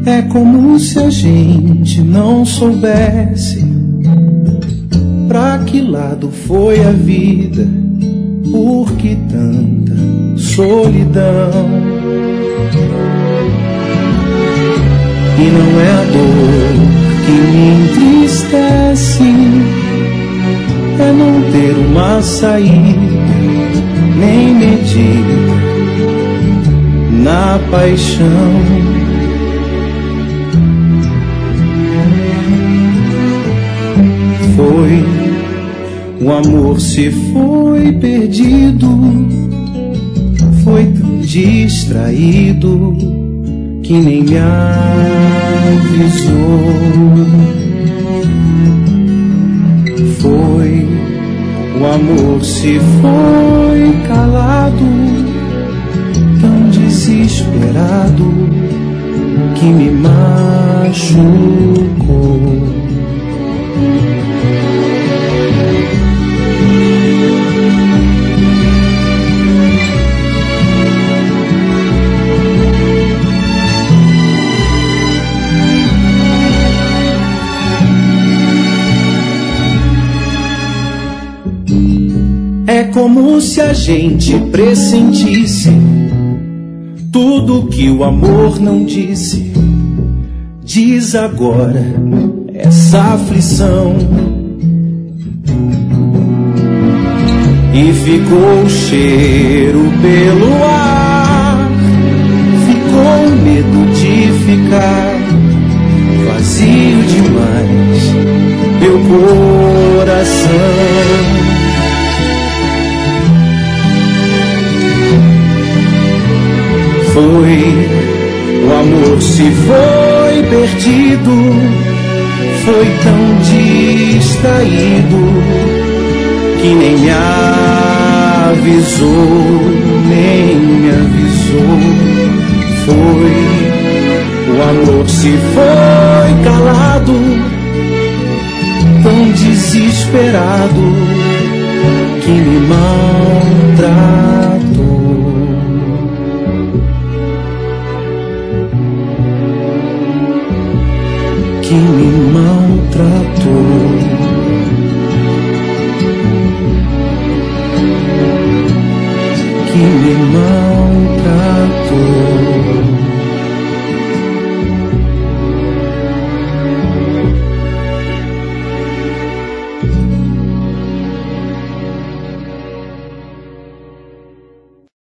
É como se a gente não soubesse pra que lado foi a vida, por que tanta solidão. E não é a dor que me entristece, é não ter uma saída, nem medida na paixão. Foi, o amor se foi perdido, foi tão distraído que nem me avisou. Foi, o amor se foi calado, tão desesperado que me machucou. É como se a gente pressentisse tudo que o amor não disse. Diz agora essa aflição. E ficou o cheiro pelo ar, ficou o medo de ficar vazio demais meu coração. Foi, o amor se foi perdido, foi tão distraído que nem me avisou, nem me avisou. Foi, o amor se foi calado, tão desesperado que me maltratou. Que me maltratou.